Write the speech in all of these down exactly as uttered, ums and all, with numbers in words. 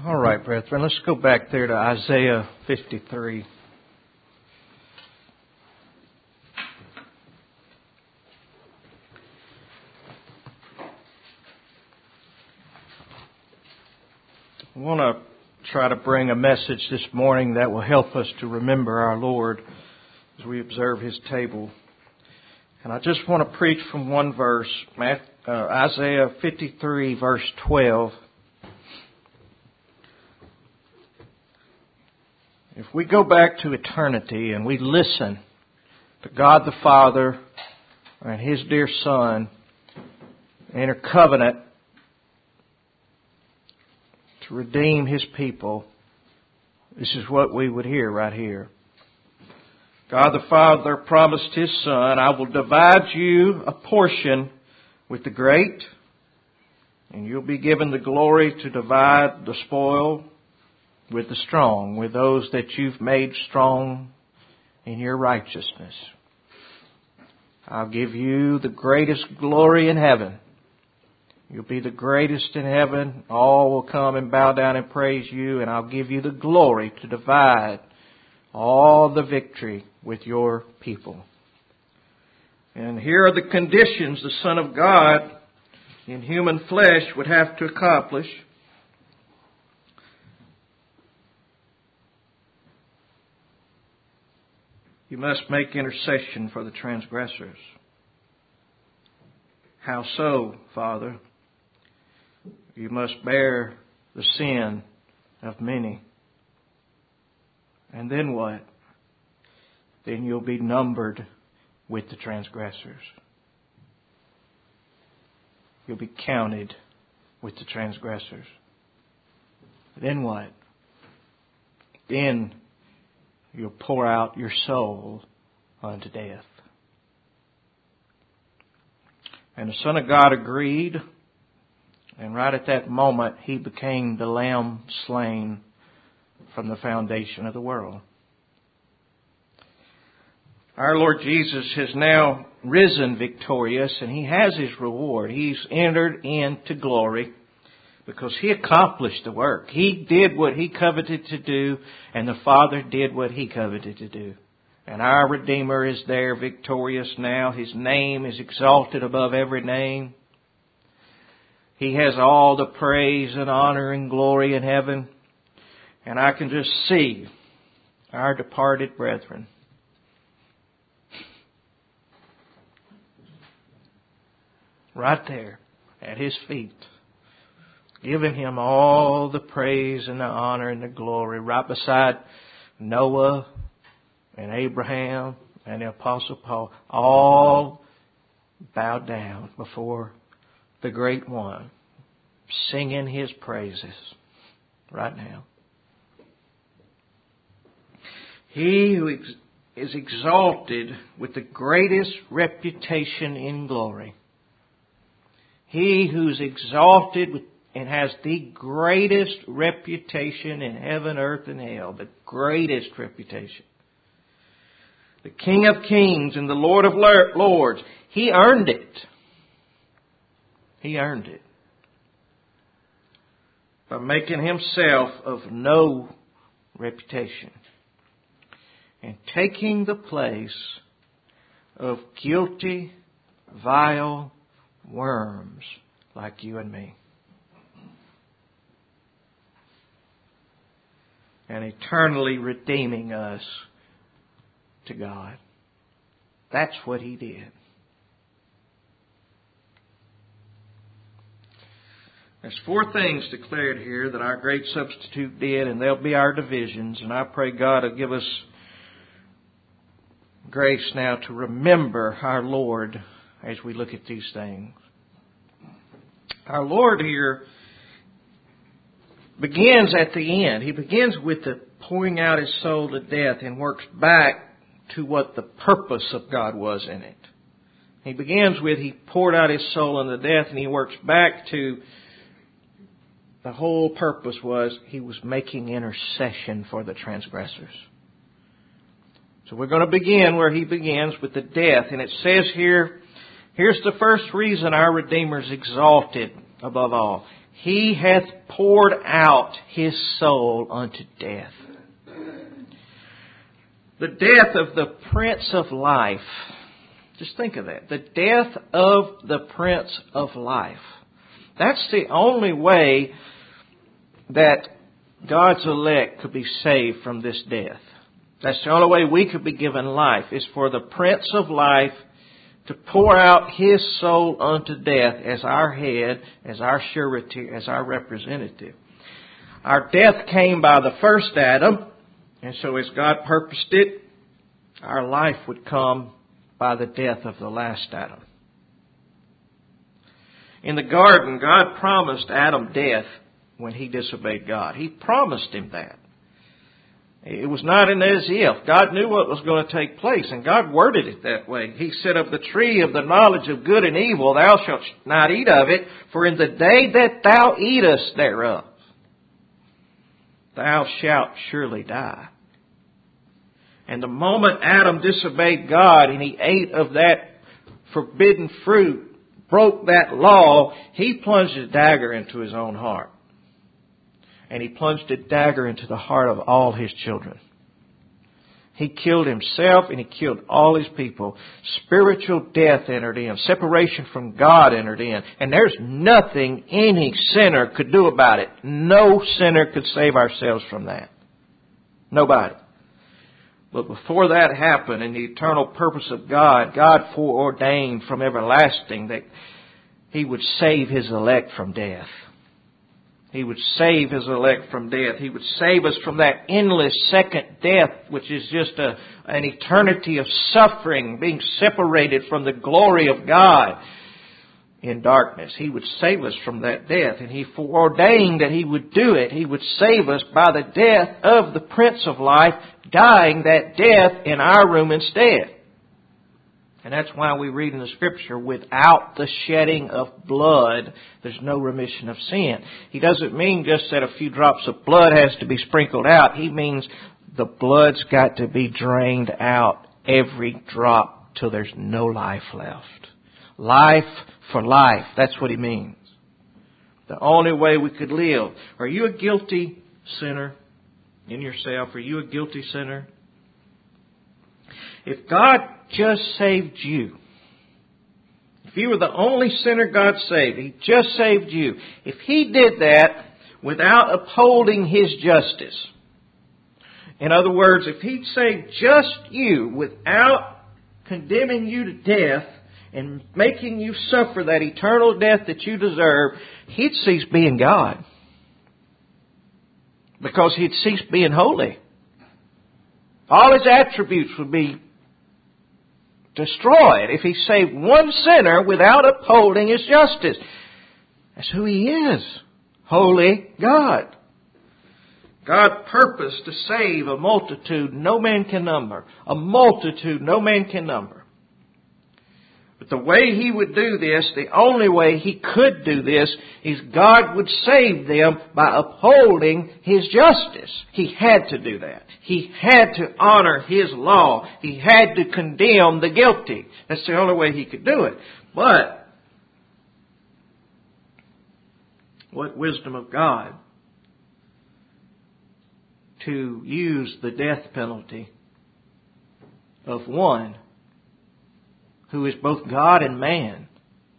All right, brethren, let's go back there to Isaiah fifty-three. I want to try to bring a message this morning that will help us to remember our Lord as we observe His table. And I just want to preach from one verse, uh, Isaiah fifty-three, verse twelve. If we go back to eternity and we listen to God the Father and His dear Son enter covenant to redeem His people, this is what we would hear right here. God the Father promised His Son, I will divide you a portion with the great, and you'll be given the glory to divide the spoil with the strong, with those that you've made strong in your righteousness. I'll give you the greatest glory in heaven. You'll be the greatest in heaven. All will come and bow down and praise you, and I'll give you the glory to divide all the victory with your people. And here are the conditions the Son of God in human flesh would have to accomplish. You must make intercession for the transgressors. How so, Father? You must bear the sin of many. And then what? Then you'll be numbered with the transgressors. You'll be counted with the transgressors. Then what? Then you'll pour out your soul unto death. And the Son of God agreed, and right at that moment He became the Lamb slain from the foundation of the world. Our Lord Jesus has now risen victorious, and He has His reward. He's entered into glory because He accomplished the work. He did what He coveted to do, and the Father did what He coveted to do. And our Redeemer is there victorious now. His name is exalted above every name. He has all the praise and honor and glory in heaven. And I can just see our departed brethren right there at His feet, giving Him all the praise and the honor and the glory, right beside Noah and Abraham and the Apostle Paul, all bowed down before the Great One, singing His praises right now. He who is exalted with the greatest reputation in glory, He who's exalted with and has the greatest reputation in heaven, earth, and hell. The greatest reputation. The King of Kings and the Lord of Lords. He earned it. He earned it. By making Himself of no reputation. And taking the place of guilty, vile worms like you and me. And eternally redeeming us to God. That's what He did. There's four things declared here that our great substitute did, and they'll be our divisions. And I pray God will give us grace now to remember our Lord as we look at these things. Our Lord here begins at the end. He begins with the pouring out His soul to death and works back to what the purpose of God was in it. He begins with He poured out His soul unto death, and He works back to the whole purpose was He was making intercession for the transgressors. So we're going to begin where He begins with the death. And it says here, here's the first reason our Redeemer is exalted above all. He hath poured out His soul unto death. The death of the Prince of Life. Just think of that. The death of the Prince of Life. That's the only way that God's elect could be saved from this death. That's the only way we could be given life, is for the Prince of Life to pour out His soul unto death as our head, as our surety, as our representative. Our death came by the first Adam, and so as God purposed it, our life would come by the death of the last Adam. In the garden, God promised Adam death when he disobeyed God. He promised him that. It was not an as if. God knew what was going to take place, and God worded it that way. He said, of the tree of the knowledge of good and evil thou shalt not eat of it, for in the day that thou eatest thereof, thou shalt surely die. And the moment Adam disobeyed God and he ate of that forbidden fruit, broke that law, he plunged a dagger into his own heart. And he plunged a dagger into the heart of all his children. He killed himself and he killed all his people. Spiritual death entered in. Separation from God entered in. And there's nothing any sinner could do about it. No sinner could save ourselves from that. Nobody. But before that happened, in the eternal purpose of God, God foreordained from everlasting that He would save His elect from death. He would save His elect from death. He would save us from that endless second death, which is just a, an eternity of suffering, being separated from the glory of God in darkness. He would save us from that death, and He foreordained that He would do it. He would save us by the death of the Prince of Life, dying that death in our room instead. And that's why we read in the Scripture, without the shedding of blood, there's no remission of sin. He doesn't mean just that a few drops of blood has to be sprinkled out. He means the blood's got to be drained out, every drop, till there's no life left. Life for life. That's what He means. The only way we could live. Are you a guilty sinner in yourself? Are you a guilty sinner? If God just saved you, if you were the only sinner God saved, He just saved you. If He did that without upholding His justice, in other words, if He'd saved just you without condemning you to death and making you suffer that eternal death that you deserve, He'd cease being God. Because He'd cease being holy. All His attributes would be destroyed if He saved one sinner without upholding His justice. That's who He is. Holy God. God purposed to save a multitude no man can number. A multitude no man can number. But the way He would do this, the only way He could do this, is God would save them by upholding His justice. He had to do that. He had to honor His law. He had to condemn the guilty. That's the only way He could do it. But what wisdom of God to use the death penalty of one who is both God and man,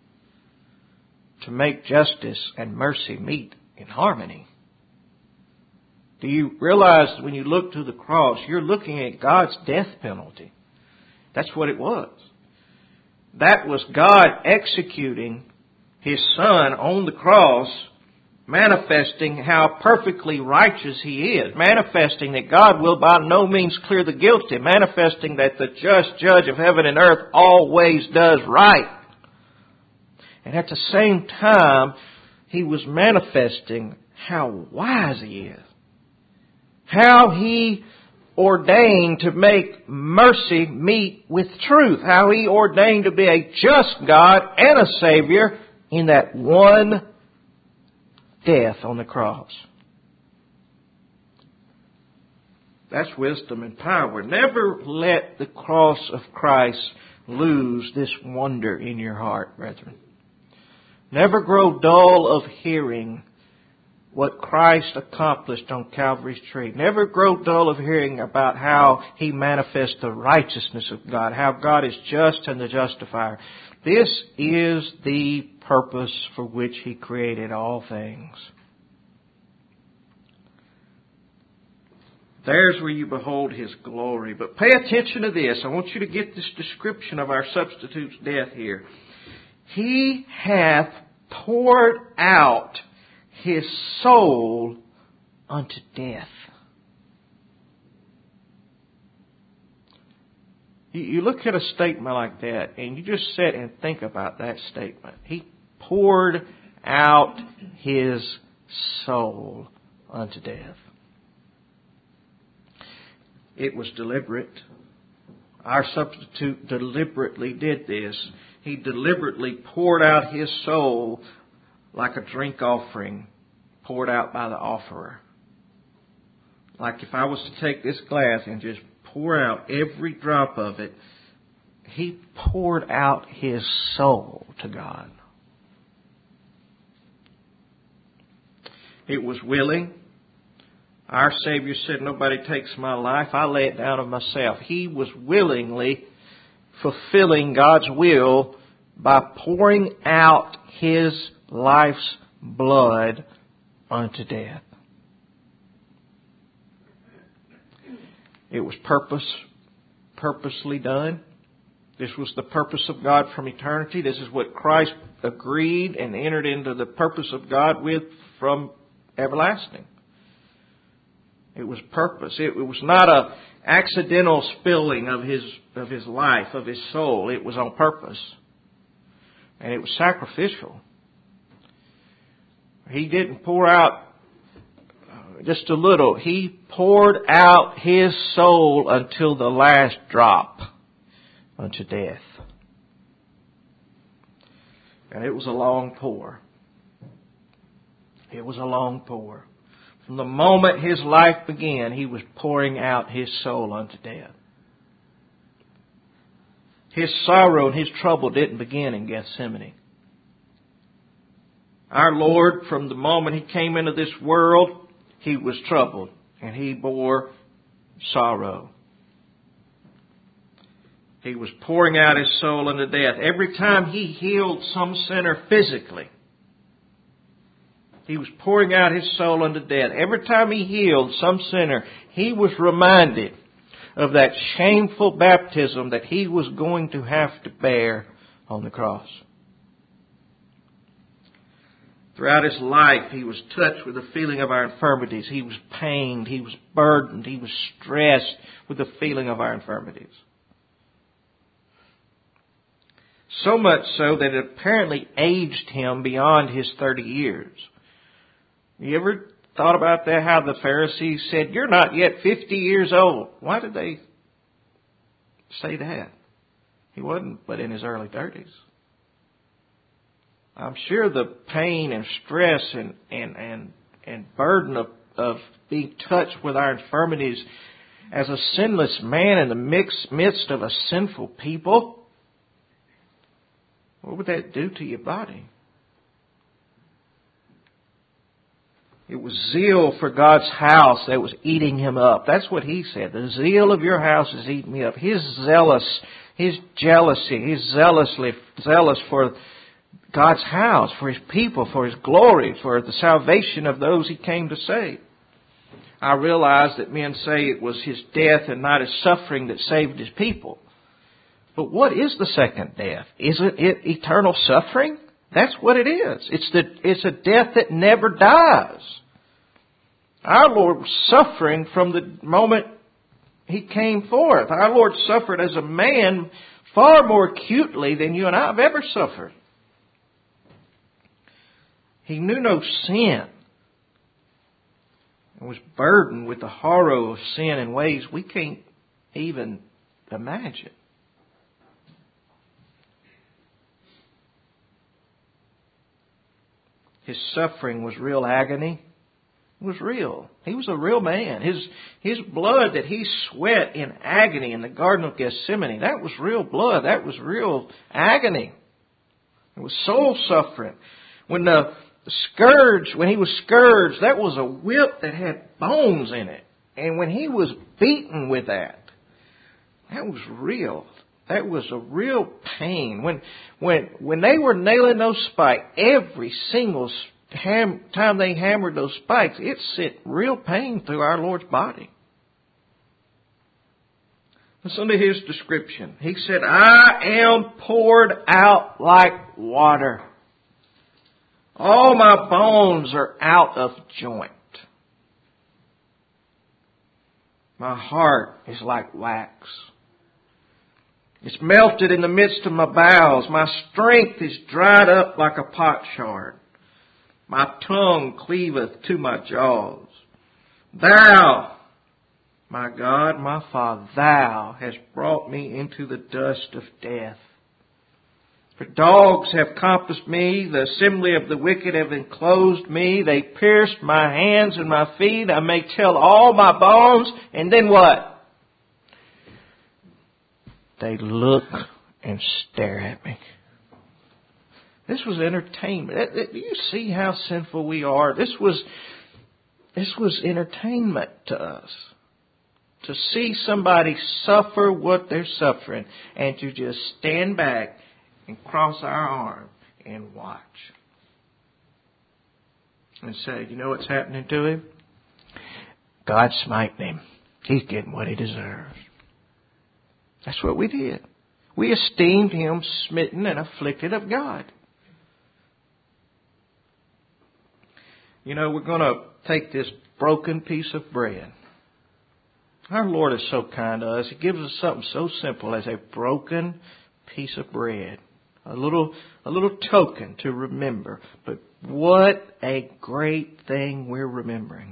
to make justice and mercy meet in harmony. Do you realize when you look to the cross, you're looking at God's death penalty? That's what it was. That was God executing His Son on the cross, manifesting how perfectly righteous He is, manifesting that God will by no means clear the guilty, manifesting that the just judge of heaven and earth always does right. And at the same time, He was manifesting how wise He is, how He ordained to make mercy meet with truth, how He ordained to be a just God and a Savior in that one death on the cross. That's wisdom and power. Never let the cross of Christ lose this wonder in your heart, brethren. Never grow dull of hearing what Christ accomplished on Calvary's tree. Never grow dull of hearing about how He manifests the righteousness of God, how God is just and the justifier. This is the purpose for which He created all things. There's where you behold His glory. But pay attention to this. I want you to get this description of our substitute's death here. He hath poured out His soul unto death. You look at a statement like that and you just sit and think about that statement. He poured out His soul unto death. It was deliberate. Our substitute deliberately did this. He deliberately poured out His soul like a drink offering poured out by the offerer. Like if I was to take this glass and just pour out every drop of it, He poured out His soul to God. It was willing. Our Savior said, nobody takes my life, I lay it down of myself. He was willingly fulfilling God's will by pouring out His life's blood unto death. It was purpose, purposely done. This was the purpose of God from eternity. This is what Christ agreed and entered into the purpose of God with from everlasting. It was purpose. It was not a accidental spilling of his of his life, of His soul. It was on purpose. And it was sacrificial. He didn't pour out just a little. He poured out His soul until the last drop unto death. And it was a long pour. It was a long pour. From the moment His life began, He was pouring out His soul unto death. His sorrow and His trouble didn't begin in Gethsemane. Our Lord, from the moment He came into this world, He was troubled and He bore sorrow. He was pouring out His soul unto death. Every time He healed some sinner physically, He was pouring out His soul unto death. Every time He healed some sinner, He was reminded of that shameful baptism that He was going to have to bear on the cross. Throughout His life, He was touched with the feeling of our infirmities. He was pained. He was burdened. He was stressed with the feeling of our infirmities. So much so that it apparently aged Him beyond His thirty years. You ever thought about that? How the Pharisees said, "You're not yet fifty years old." Why did they say that? He wasn't but in His early thirties. I'm sure the pain and stress and, and, and, and burden of, of being touched with our infirmities as a sinless man in the mix, midst of a sinful people, what would that do to your body? It was zeal for God's house that was eating Him up. That's what He said. The zeal of your house is eating me up. His zealous, His jealousy, He's zealously zealous for God's house, for His people, for His glory, for the salvation of those He came to save. I realize that men say it was His death and not His suffering that saved His people. But what is the second death? Isn't it eternal suffering? That's what it is. It's the it's a death that never dies. Our Lord was suffering from the moment He came forth. Our Lord suffered as a man far more acutely than you and I have ever suffered. He knew no sin and was burdened with the horror of sin in ways we can't even imagine. His suffering was real agony. It was real. He was a real man. His, his blood that He sweat in agony in the Garden of Gethsemane, that was real blood. That was real agony. It was soul suffering. When the, scourged, when he was scourged, that was a whip that had bones in it. And when he was beaten with that, that was real. That was a real pain. When when when they were nailing those spikes, every single ham, time they hammered those spikes, it sent real pain through our Lord's body. Listen to his description. He said, I am poured out like water. All my bones are out of joint. My heart is like wax. It's melted in the midst of my bowels. My strength is dried up like a potsherd. My tongue cleaveth to my jaws. Thou, my God, my Father, Thou hast brought me into the dust of death. For dogs have compassed me, the assembly of the wicked have enclosed me. They pierced my hands and my feet. I may tell all my bones. And then what? They look and stare at me. This was entertainment. Do you see how sinful we are? This was, this was entertainment to us. To see somebody suffer what they're suffering and to just stand back and cross our arms and watch. And say, you know what's happening to him? God smiting him. He's getting what he deserves. That's what we did. We esteemed him smitten and afflicted of God. You know, we're going to take this broken piece of bread. Our Lord is so kind to us. He gives us something so simple as a broken piece of bread. A little, a little token to remember. But what a great thing we're remembering.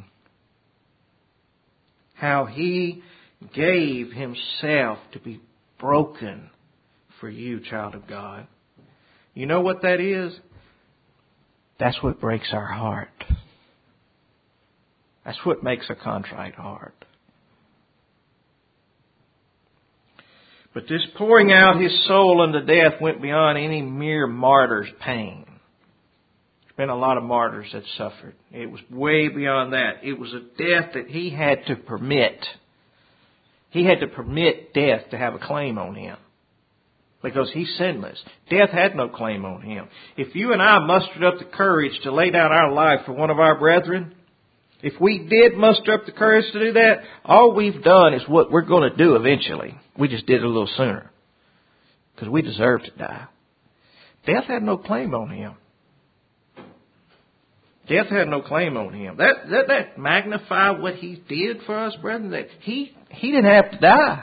How He gave Himself to be broken for you, child of God. You know what that is? That's what breaks our heart. That's what makes a contrite heart. But this pouring out His soul unto death went beyond any mere martyr's pain. There's been a lot of martyrs that suffered. It was way beyond that. It was a death that He had to permit. He had to permit death to have a claim on Him. Because He's sinless. Death had no claim on Him. If you and I mustered up the courage to lay down our life for one of our brethren, if we did muster up the courage to do that, all we've done is what we're going to do eventually. We just did it a little sooner. Because we deserve to die. Death had no claim on Him. Death had no claim on Him. That, that, that magnify what He did for us, brethren, that He, He didn't have to die.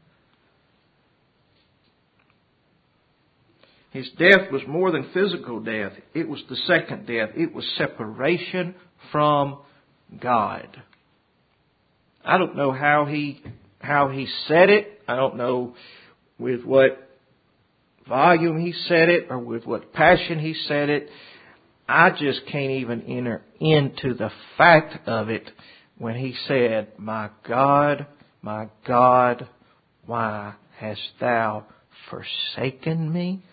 His death was more than physical death. It was the second death. It was separation from God. I don't know how he how he said it. I don't know with what volume he said it or with what passion he said it. I just can't even enter into the fact of it when he said, "My God, my God, why hast thou forsaken me?"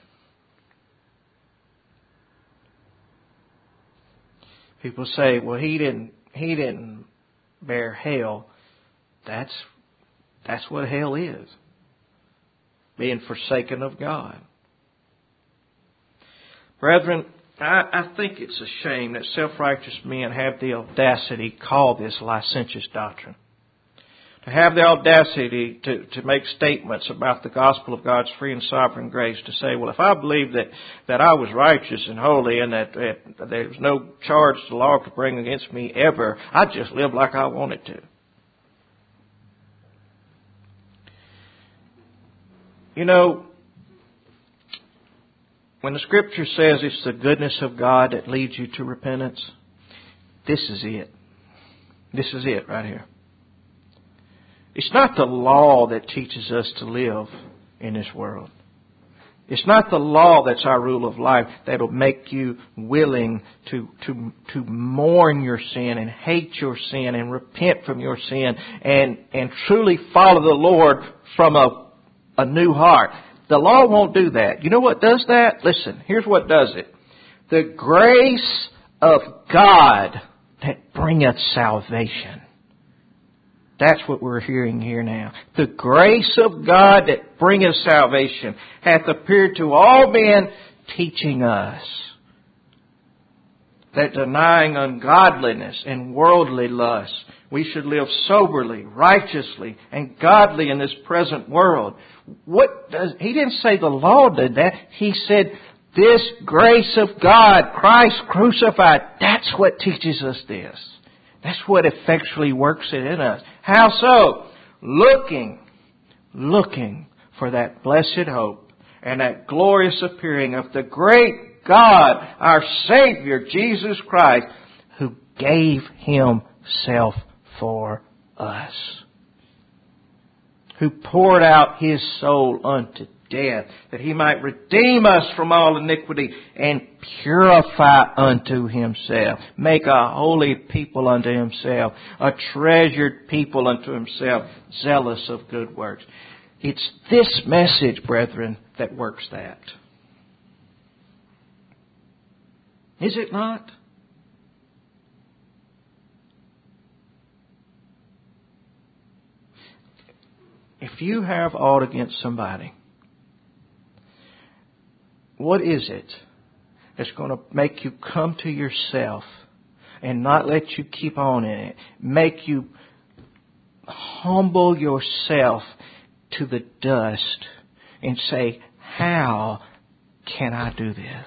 People say, well, he didn't he didn't bear hell. That's that's what hell is. Being forsaken of God. Brethren, I, I think it's a shame that self-righteous men have the audacity to call this licentious doctrine. To have the audacity to, to make statements about the gospel of God's free and sovereign grace, to say, well, if I believe that, that I was righteous and holy and that, that there was no charge the law could bring against me ever, I'd just live like I wanted to. You know, when the Scripture says it's the goodness of God that leads you to repentance, this is it. This is it right here. It's not the law that teaches us to live in this world. It's not the law that's our rule of life that will make you willing to, to, to mourn your sin and hate your sin and repent from your sin and, and truly follow the Lord from a, a new heart. The law won't do that. You know what does that? Listen, here's what does it. The grace of God that bringeth salvation. That's what we're hearing here now. The grace of God that bringeth salvation hath appeared to all men, teaching us that denying ungodliness and worldly lust, we should live soberly, righteously, and godly in this present world. What does, he didn't say the law did that. He said this grace of God, Christ crucified, that's what teaches us this. That's what effectually works it in us. How so? Looking, looking for that blessed hope and that glorious appearing of the great God, our Savior, Jesus Christ, who gave Himself for us, who poured out His soul unto death, that He might redeem us from all iniquity and purify unto Himself, make a holy people unto Himself, a treasured people unto Himself, zealous of good works. It's this message, brethren, that works that. Is it not? If you have aught against somebody, what is it that's going to make you come to yourself and not let you keep on in it? Make you humble yourself to the dust and say, how can I do this?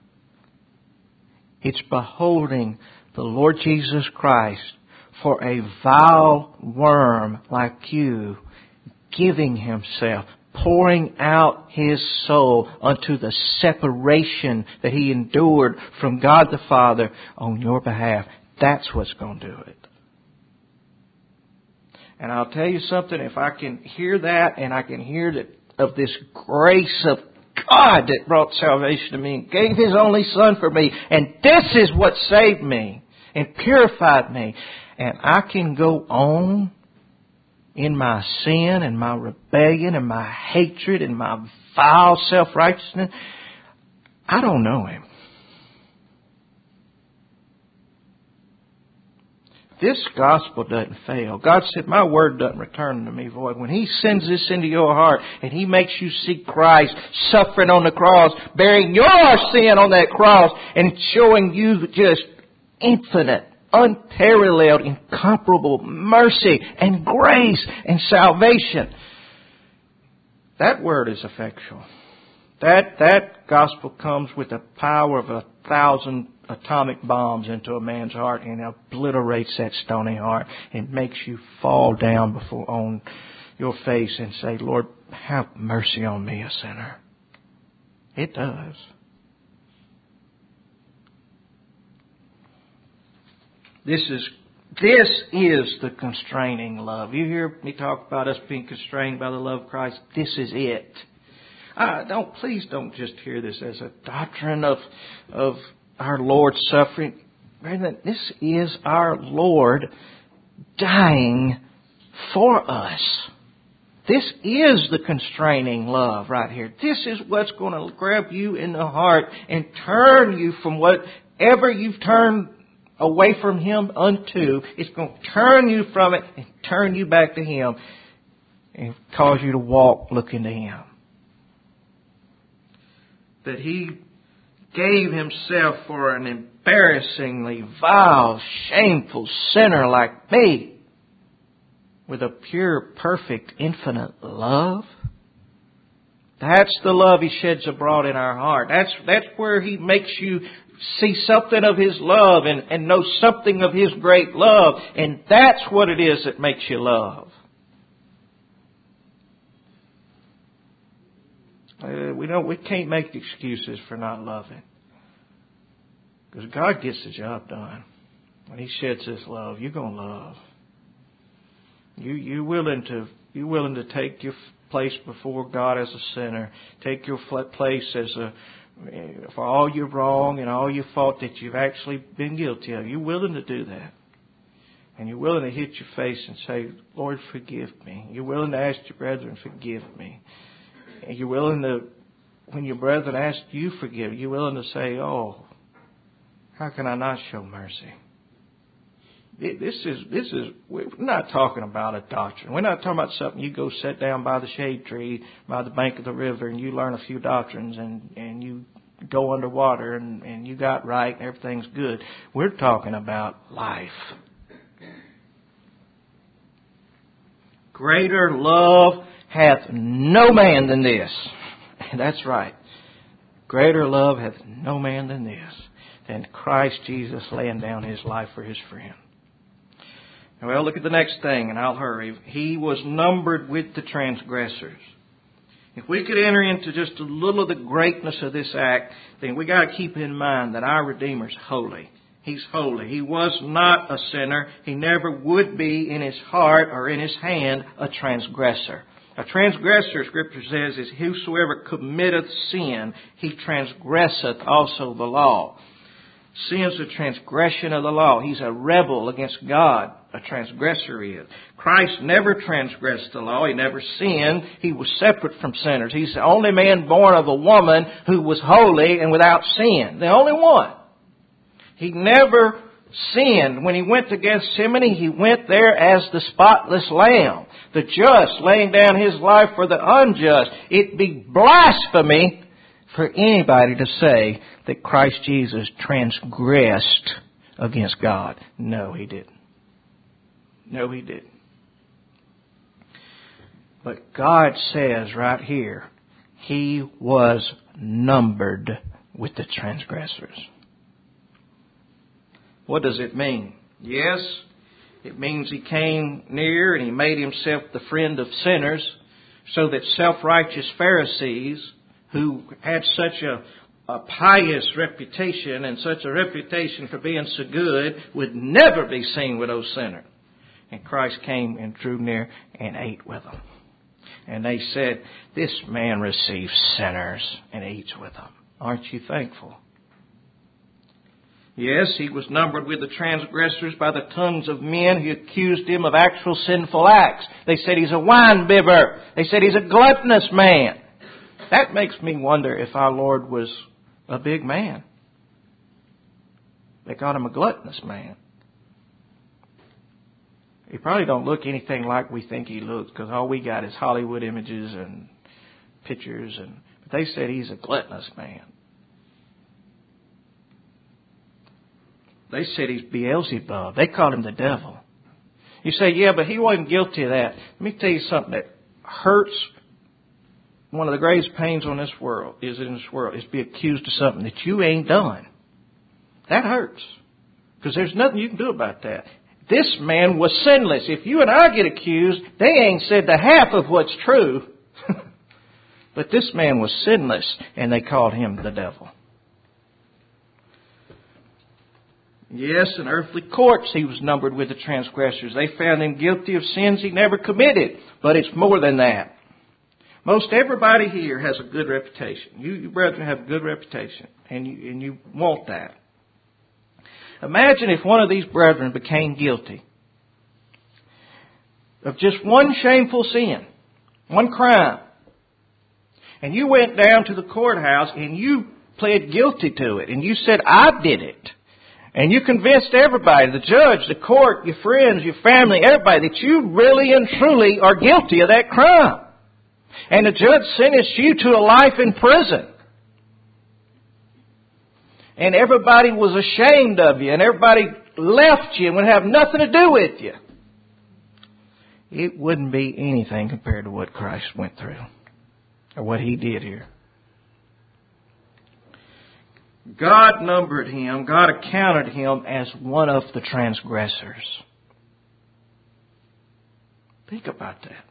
It's beholding the Lord Jesus Christ for a vile worm like you, giving Himself, pouring out His soul unto the separation that He endured from God the Father on your behalf. That's what's going to do it. And I'll tell you something, if I can hear that and I can hear that of this grace of God that brought salvation to me and gave His only Son for me, and this is what saved me and purified me, and I can go on in my sin and my rebellion and my hatred and my vile self-righteousness, I don't know Him. This gospel doesn't fail. God said, my word doesn't return to me void. When He sends this into your heart and He makes you see Christ suffering on the cross, bearing your sin on that cross and showing you just infinite, unparalleled, incomparable mercy and grace and salvation, that word is effectual. That, that gospel comes with the power of a thousand atomic bombs into a man's heart and obliterates that stony heart and makes you fall down before on your face and say, Lord, have mercy on me, a sinner. It does. This is this is the constraining love. You hear me talk about us being constrained by the love of Christ. This is it. Uh, don't please don't just hear this as a doctrine of of our Lord's suffering. Brethren, this is our Lord dying for us. This is the constraining love right here. This is what's going to grab you in the heart and turn you from whatever you've turned away from Him unto. It's going to turn you from it and turn you back to Him and cause you to walk looking to Him. That He gave Himself for an embarrassingly vile, shameful sinner like me with a pure, perfect, infinite love. That's the love He sheds abroad in our heart. That's that's where He makes you see something of His love and, and know something of His great love. And that's what it is that makes you love. Uh, we don't. We can't make excuses for not loving, because God gets the job done. When He sheds His love, you're gonna love. You you willing to you willing to take your place before God as a sinner, take your place as a for all your wrong and all your fault that you've actually been guilty of. You're willing to do that, and you're willing to hit your face and say, "Lord, forgive me." You're willing to ask your brethren, "Forgive me." And you're willing to, when your brethren ask you forgive, you're willing to say, "Oh, How can I not show mercy? This is, this is, we're not talking about a doctrine. We're not talking about something you go sit down by the shade tree, by the bank of the river, and you learn a few doctrines, and, and you go underwater, and, and you got right, and everything's good. We're talking about life. Greater love hath no man than this. That's right. Greater love hath no man than this, than Christ Jesus laying down His life for His friend. Well, look at the next thing, and I'll hurry. He was numbered with the transgressors. If we could enter into just a little of the greatness of this act, then we got to keep in mind that our Redeemer's holy. He's holy. He was not a sinner. He never would be in his heart or in his hand a transgressor. A transgressor, Scripture says, is whosoever committeth sin, he transgresseth also the law. Sin's a transgression of the law. He's a rebel against God. A transgressor is. Christ never transgressed the law. He never sinned. He was separate from sinners. He's the only man born of a woman who was holy and without sin. The only one. He never sinned. When He went to Gethsemane, He went there as the spotless lamb. The just laying down His life for the unjust. It'd be blasphemy for anybody to say that Christ Jesus transgressed against God. No, He didn't. No, He didn't. But God says right here, He was numbered with the transgressors. What does it mean? Yes, it means He came near and He made Himself the friend of sinners, so that self-righteous Pharisees, who had such a, a pious reputation and such a reputation for being so good, would never be seen with those sinners. And Christ came and drew near and ate with them. And they said, this man receives sinners and eats with them. Aren't you thankful? Yes, He was numbered with the transgressors by the tongues of men who accused Him of actual sinful acts. They said He's a wine bibber. They said He's a gluttonous man. That makes me wonder if our Lord was a big man. They called Him a gluttonous man. He probably don't look anything like we think He looks, because all we got is Hollywood images and pictures. And but they said He's a gluttonous man. They said He's Beelzebub. They called Him the devil. You say, yeah, but He wasn't guilty of that. Let me tell you something that hurts. One of the greatest pains on this world is in this world is to be accused of something that you ain't done. That hurts. Because there's nothing you can do about that. This man was sinless. If you and I get accused, they ain't said the half of what's true. But this man was sinless, and they called him the devil. Yes, in earthly courts he was numbered with the transgressors. They found him guilty of sins he never committed. But it's more than that. Most everybody here has a good reputation. You, you brethren have a good reputation, and you, and you want that. Imagine if one of these brethren became guilty of just one shameful sin, one crime, and you went down to the courthouse and you pled guilty to it, and you said, I did it. And you convinced everybody, the judge, the court, your friends, your family, everybody, that you really and truly are guilty of that crime. And the judge sentenced you to a life in prison. And everybody was ashamed of you, and everybody left you and would have nothing to do with you. It wouldn't be anything compared to what Christ went through, or what He did here. God numbered Him, God accounted Him as one of the transgressors. Think about that.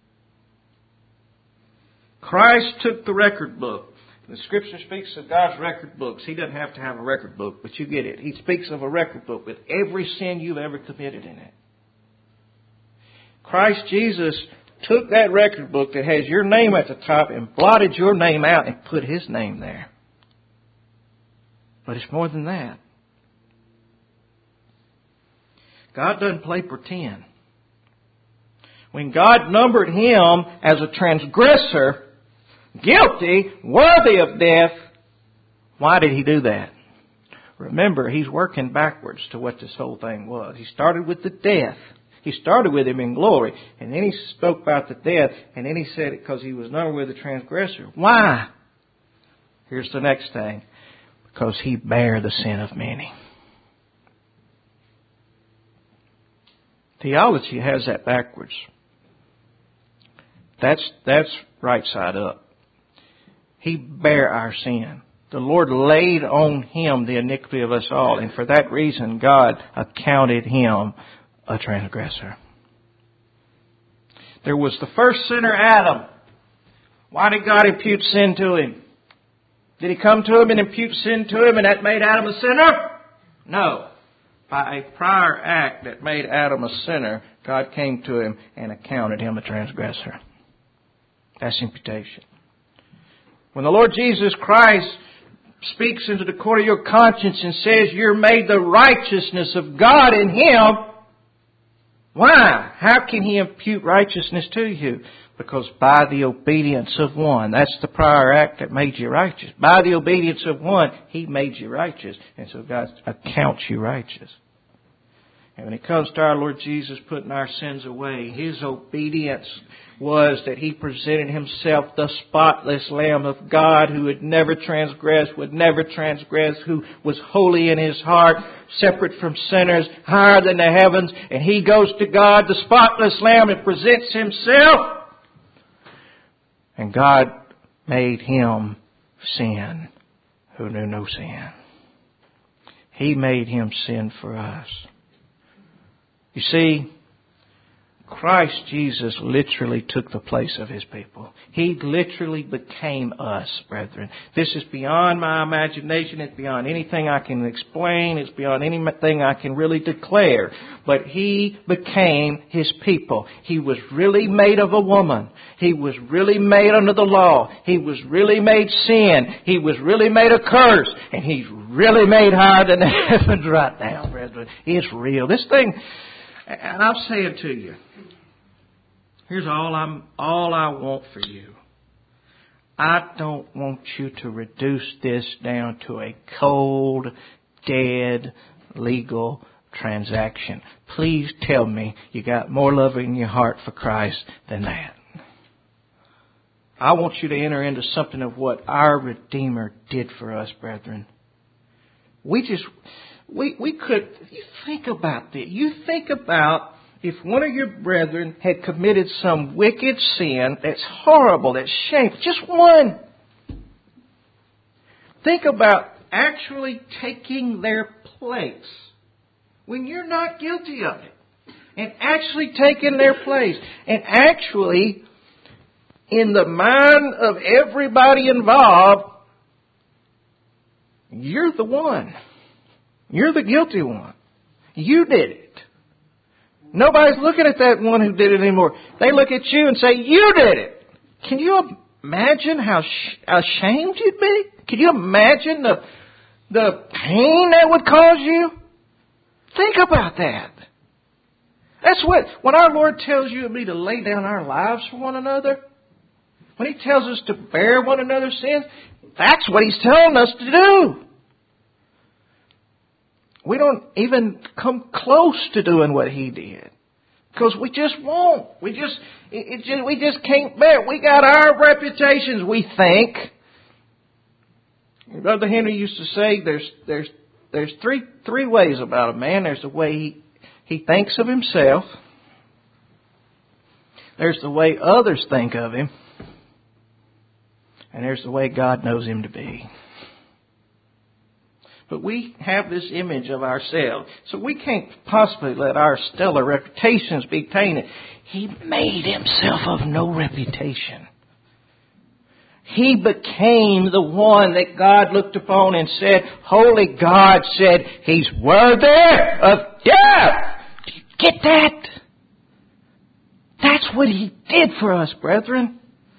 Christ took the record book. The Scripture speaks of God's record books. He doesn't have to have a record book, but you get it. He speaks of a record book with every sin you've ever committed in it. Christ Jesus took that record book that has your name at the top and blotted your name out and put His name there. But it's more than that. God doesn't play pretend. When God numbered Him as a transgressor, guilty, worthy of death, why did He do that? Remember, He's working backwards to what this whole thing was. He started with the death. He started with Him in glory. And then He spoke about the death. And then He said it because He was numbered with the transgressor. Why? Here's the next thing. Because He bare the sin of many. Theology has that backwards. That's, that's right side up. He bare our sin. The Lord laid on Him the iniquity of us all. And for that reason, God accounted Him a transgressor. There was the first sinner, Adam. Why did God impute sin to him? Did He come to him and impute sin to him and that made Adam a sinner? No. By a prior act that made Adam a sinner, God came to him and accounted him a transgressor. That's imputation. When the Lord Jesus Christ speaks into the court of your conscience and says you're made the righteousness of God in Him, why? How can He impute righteousness to you? Because by the obedience of one. That's the prior act that made you righteous. By the obedience of one, He made you righteous. And so God accounts you righteous. And when it comes to our Lord Jesus putting our sins away, His obedience was that He presented Himself the spotless Lamb of God who would never transgress, would never transgress, who was holy in His heart, separate from sinners, higher than the heavens. And He goes to God, the spotless Lamb, and presents Himself. And God made Him sin who knew no sin. He made Him sin for us. You see, Christ Jesus literally took the place of His people. He literally became us, brethren. This is beyond my imagination. It's beyond anything I can explain. It's beyond anything I can really declare. But He became His people. He was really made of a woman. He was really made under the law. He was really made sin. He was really made a curse. And He's really made higher than the heavens right now, brethren. It's real. This thing, and I'm saying to you, here's all I'm, all I want for you. I don't want you to reduce this down to a cold, dead, legal transaction. Please tell me you got more love in your heart for Christ than that. I want you to enter into something of what our Redeemer did for us, brethren. We just, we, we could, you think about this. You think about if one of your brethren had committed some wicked sin that's horrible, that's shameful, just one. Think about actually taking their place when you're not guilty of it. And actually taking their place. And actually, in the mind of everybody involved, you're the one. You're the guilty one. You did it. Nobody's looking at that one who did it anymore. They look at you and say, you did it. Can you imagine how sh- ashamed you'd be? Can you imagine the, the pain that would cause you? Think about that. That's what, when our Lord tells you and me to lay down our lives for one another, when He tells us to bear one another's sins, that's what He's telling us to do. We don't even come close to doing what He did. Because we just won't. We just, it, it just, we just can't bear it. We got our reputations, we think. Brother Henry used to say there's, there's, there's three, three ways about a man. There's the way he, he thinks of himself. There's the way others think of him. And there's the way God knows him to be. But we have this image of ourselves. So we can't possibly let our stellar reputations be tainted. He made Himself of no reputation. He became the one that God looked upon and said, Holy God said, He's worthy of death. Do you get that? That's what He did for us, brethren.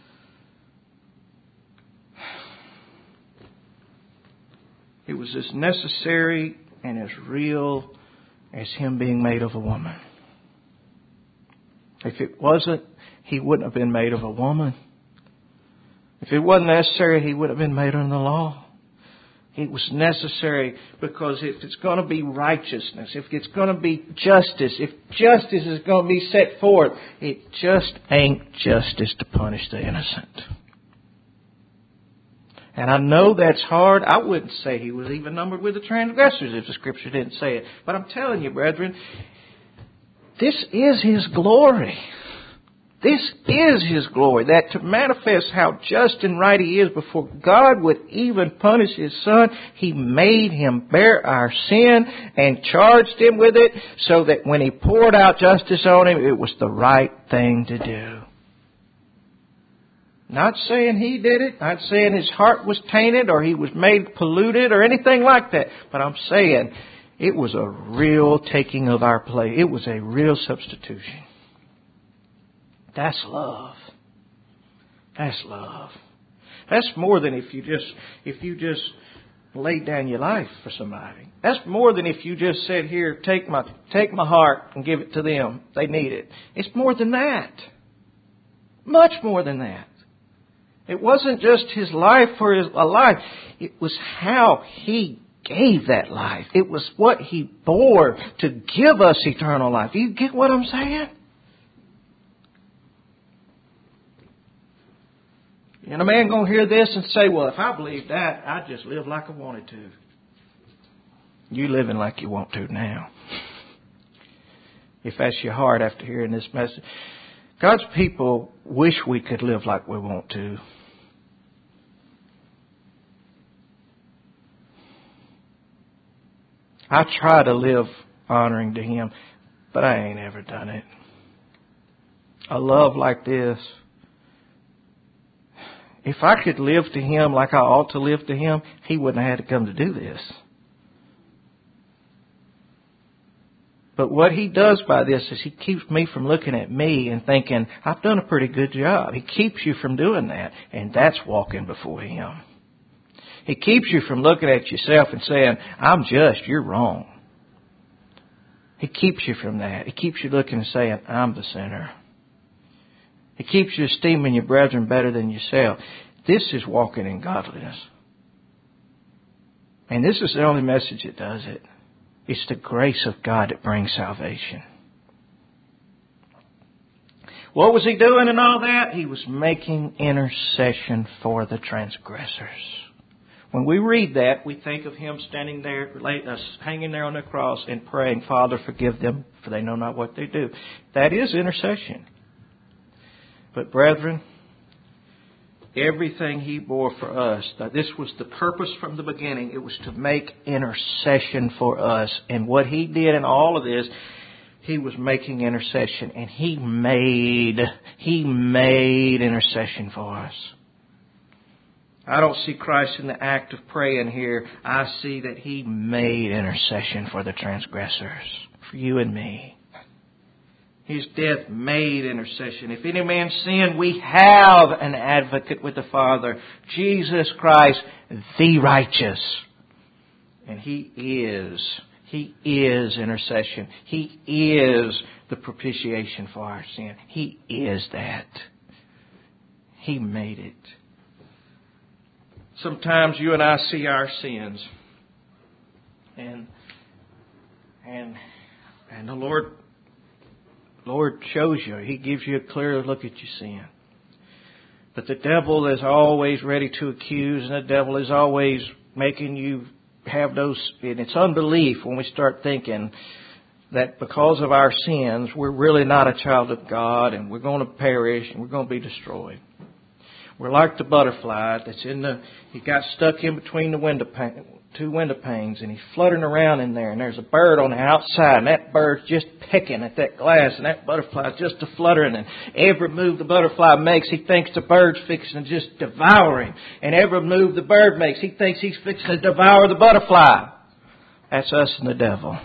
It was as necessary and as real as Him being made of a woman. If it wasn't, He wouldn't have been made of a woman. If it wasn't necessary, He would have been made under the law. It was necessary because if it's going to be righteousness, if it's going to be justice, if justice is going to be set forth, it just ain't justice to punish the innocent. And I know that's hard. I wouldn't say he was even numbered with the transgressors if the Scripture didn't say it. But I'm telling you, brethren, this is His glory. This is His glory, that to manifest how just and right He is before God would even punish His Son, He made Him bear our sin and charged Him with it so that when He poured out justice on Him, it was the right thing to do. Not saying He did it, not saying His heart was tainted or He was made polluted or anything like that, but I'm saying it was a real taking of our place. It was a real substitution. That's love. That's love. That's more than if you just if you just laid down your life for somebody. That's more than if you just said, "Here, take my take my heart and give it to them. They need it." It's more than that. Much more than that. It wasn't just His life for His a life. It was how He gave that life. It was what He bore to give us eternal life. Do you get what I'm saying? And a man going to hear this and say, "Well, if I believed that, I'd just live like I wanted to." You living like you want to now. If that's your heart after hearing this message. God's people wish we could live like we want to. I try to live honoring to Him, but I ain't ever done it. A love like this, if I could live to Him like I ought to live to Him, He wouldn't have had to come to do this. But what He does by this is He keeps me from looking at me and thinking, I've done a pretty good job. He keeps you from doing that. And that's walking before Him. He keeps you from looking at yourself and saying, I'm just, you're wrong. He keeps you from that. He keeps you looking and saying, I'm the sinner. He keeps you esteeming your brethren better than yourself. This is walking in godliness. And this is the only message that does it. It's the grace of God that brings salvation. What was He doing in all that? He was making intercession for the transgressors. When we read that, we think of Him standing there, hanging there on the cross and praying, Father, forgive them, for they know not what they do. That is intercession. But brethren, everything He bore for us, that this was the purpose from the beginning. It was to make intercession for us. And what He did in all of this, He was making intercession. And He made, He made intercession for us. I don't see Christ in the act of praying here. I see that He made intercession for the transgressors, for you and me. His death made intercession. If any man sin, we have an advocate with the Father, Jesus Christ, the righteous. And He is, He is intercession. He is the propitiation for our sin. He is that. He made it. Sometimes you and I see our sins. And, and, and the Lord... Lord shows you. He gives you a clear look at your sin. But the devil is always ready to accuse, and the devil is always making you have those, and it's unbelief when we start thinking that because of our sins, we're really not a child of God, and we're going to perish, and we're going to be destroyed. We're like the butterfly that's in the, he got stuck in between the window pane, two window panes, and he's fluttering around in there, and there's a bird on the outside, and that bird's just pecking at that glass, and that butterfly's just a fluttering, and every move the butterfly makes, he thinks the bird's fixing to just devour him, and every move the bird makes, he thinks he's fixing to devour the butterfly. That's us and the devil.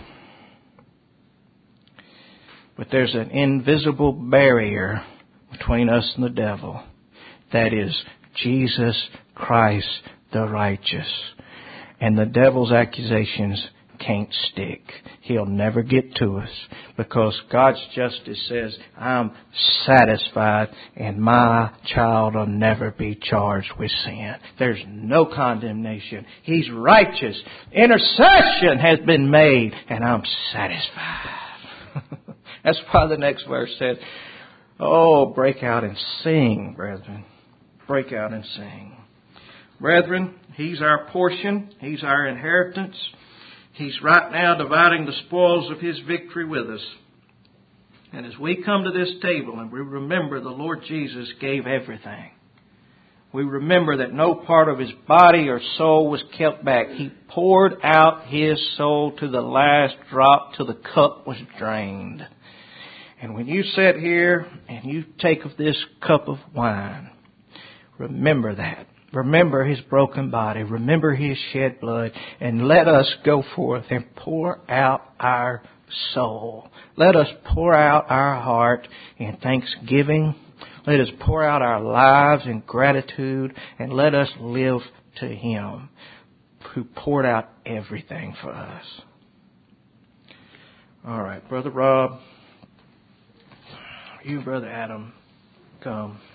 But there's an invisible barrier between us and the devil. That is Jesus Christ the righteous. And the devil's accusations can't stick. He'll never get to us because God's justice says, I'm satisfied and my child will never be charged with sin. There's no condemnation. He's righteous. Intercession has been made and I'm satisfied. That's why the next verse said, oh, break out and sing, brethren. Break out and sing. Brethren, He's our portion. He's our inheritance. He's right now dividing the spoils of His victory with us. And as we come to this table and we remember the Lord Jesus gave everything, we remember that no part of His body or soul was kept back. He poured out His soul to the last drop till the cup was drained. And when you sit here and you take of this cup of wine, remember that. Remember His broken body. Remember His shed blood. And let us go forth and pour out our soul. Let us pour out our heart in thanksgiving. Let us pour out our lives in gratitude. And let us live to Him who poured out everything for us. All right, Brother Rob, you, Brother Adam, come.